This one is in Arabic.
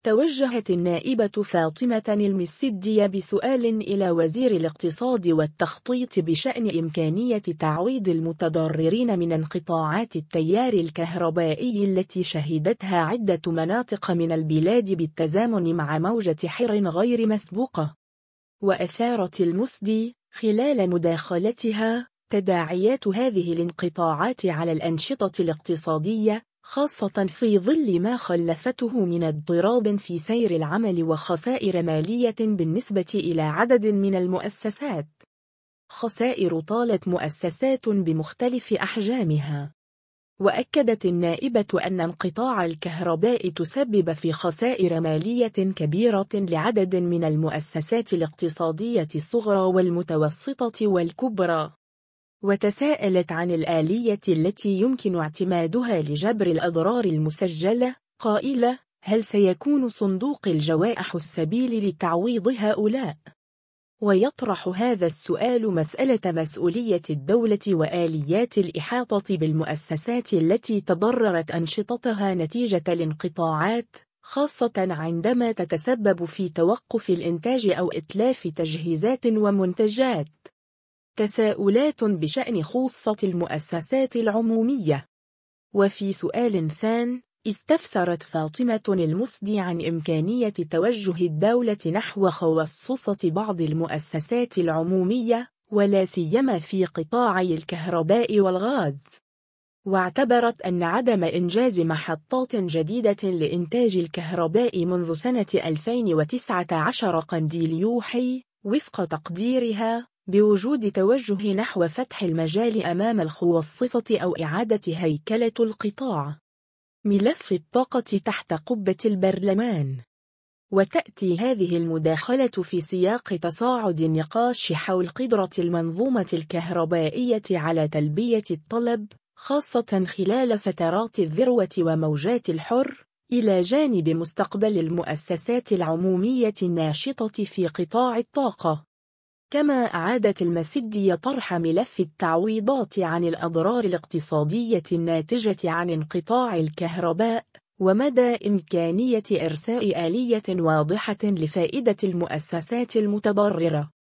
توجهت النائبة فاطمة المسدية بسؤال إلى وزير الاقتصاد والتخطيط بشأن إمكانية تعويض المتضررين من انقطاعات التيار الكهربائي التي شهدتها عدة مناطق من البلاد بالتزامن مع موجة حر غير مسبوقة. وأثارت المسدي خلال مداخلتها تداعيات هذه الانقطاعات على الأنشطة الاقتصادية، خاصة في ظل ما خلفته من اضطراب في سير العمل وخسائر مالية بالنسبة إلى عدد من المؤسسات، خسائر طالت مؤسسات بمختلف أحجامها. وأكدت النائبة أن انقطاع الكهرباء تسبب في خسائر مالية كبيرة لعدد من المؤسسات الاقتصادية الصغرى والمتوسطة والكبرى، وتساءلت عن الآلية التي يمكن اعتمادها لجبر الأضرار المسجلة، قائلة: هل سيكون صندوق الجوائح السبيل لتعويض هؤلاء؟ ويطرح هذا السؤال مسألة مسؤولية الدولة وآليات الإحاطة بالمؤسسات التي تضررت أنشطتها نتيجة الانقطاعات، خاصة عندما تتسبب في توقف الإنتاج أو إتلاف تجهيزات ومنتجات. تساؤلات بشأن خاصة المؤسسات العمومية. وفي سؤال ثان، استفسرت فاطمة المسدي عن إمكانية توجه الدولة نحو خوصصة بعض المؤسسات العمومية، ولا سيما في قطاعي الكهرباء والغاز. واعتبرت أن عدم إنجاز محطات جديدة لإنتاج الكهرباء منذ سنة 2019 قنديل يوحي، وفق تقديرها، بوجود توجه نحو فتح المجال أمام الخواصصة أو إعادة هيكلة القطاع. ملف الطاقة تحت قبة البرلمان. وتأتي هذه المداخلة في سياق تصاعد النقاش حول قدرة المنظومة الكهربائية على تلبية الطلب، خاصة خلال فترات الذروة وموجات الحر، إلى جانب مستقبل المؤسسات العمومية الناشطة في قطاع الطاقة. كما أعادت المسدي طرح ملف التعويضات عن الأضرار الاقتصادية الناتجة عن انقطاع الكهرباء، ومدى إمكانية إرساء آلية واضحة لفائدة المؤسسات المتضررة.